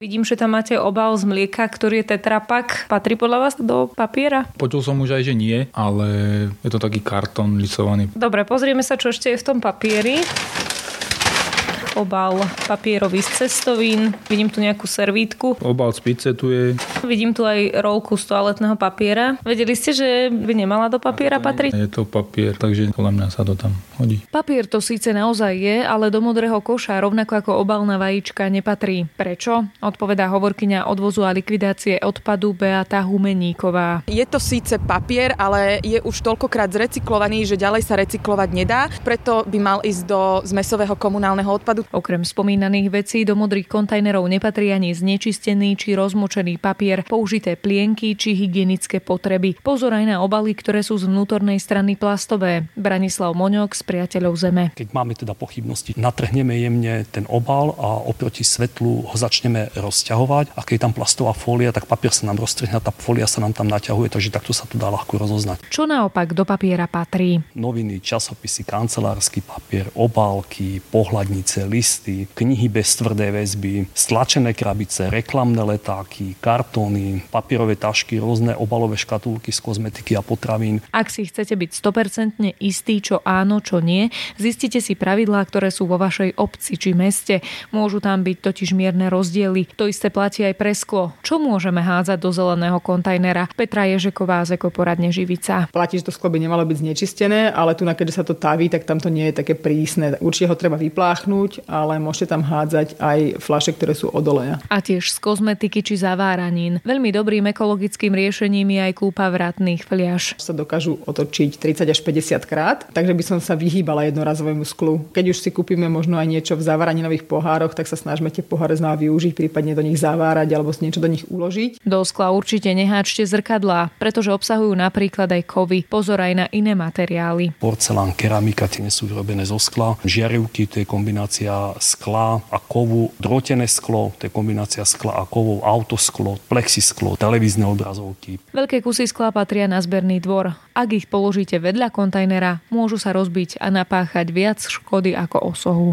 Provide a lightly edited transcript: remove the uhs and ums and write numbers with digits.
Vidím, že tam máte obal z mlieka, ktorý je tetrapak. Patrí podľa vás do papiera? Počul som už aj, že nie, ale je to taký kartón lisovaný. Dobre, pozrieme sa, čo ešte je v tom papieri. Obal papierový z cestovín. Vidím tu nejakú servítku. Obal z pizze tu je. Vidím tu aj rolku z toaletného papiera. Vedeli ste, že by nemala do papiera patriť? Je to papier, takže podľa mňa sa to tam hodí. Papier to síce naozaj je, ale do modrého koša, rovnako ako obalná vajíčka, nepatrí. Prečo? Odpovedá hovorkyňa odvozu a likvidácie odpadu Beata Humeníková. Je to síce papier, ale je už toľkokrát zrecyklovaný, že ďalej sa recyklovať nedá. Preto by mal ísť do zmesového komunálneho odpadu. Okrem spomínaných vecí do modrých kontajnerov nepatrí ani znečistený či rozmočený papier, použité plienky či hygienické potreby. Pozor aj na obaly, ktoré sú z vnútornej strany plastové. Branislav Moňok z Priateľov Zeme. Keď máme teda pochybnosti, natrhneme jemne ten obal a oproti svetlu ho začneme rozťahovať. A keď je tam plastová fólia, tak papier sa nám roztrhne a tá fólia sa nám tam naťahuje, takže takto sa to dá ľahko rozoznať. Čo naopak do papiera patrí? Noviny, časopisy, kancelársky papier, obálky, pohľadnice, listy, knihy bez tvrdej väzby, stlačené krabice, reklamné letáky, kartóny, papierové tašky, rôzne obalové škatulky z kozmetiky a potravín. Ak si chcete byť 100% istí, čo áno, čo nie, zistite si pravidlá, ktoré sú vo vašej obci či meste. Môžu tam byť totiž mierne rozdiely. To isté platí aj pre sklo. Čo môžeme hádzať do zeleného kontajnera? Petra Ježeková z Ekoporadne Živica. Platí, že to sklo by nemalo byť znečistené, ale tu, keďže sa to taví, tak tam to nie je také prísne. Určite ho treba vypláchnuť, ale môžete tam hádzať aj fľaše, ktoré sú od oleja. A tiež z kozmetiky či zaváranín. Veľmi dobrým ekologickým riešením je aj kúpa vratných fľaš. Sa dokážu otočiť 30 až 50 krát, takže by som sa vyhýbala jednorazovému sklu. Keď už si kúpime možno aj niečo v zaváraninových pohároch, tak sa snažme tie poháre znova využiť, prípadne do nich zavárať alebo niečo do nich uložiť. Do skla určite neháčte zrkadlá, pretože obsahujú napríklad aj kovy. Pozor aj na iné materiály. Porcelán, keramika, tie nie sú vyrobené zo skla. Žiarivky, to je kombinácia skla a kovu. Drôtené sklo, to je kombinácia skla a kovov. Autosklo, plexisklo, televízne obrazovky. Veľké kusy skla patria na zberný dvor. Ak ich položíte vedľa kontajnera, môžu sa rozbiť a napáchať viac škody ako osohu.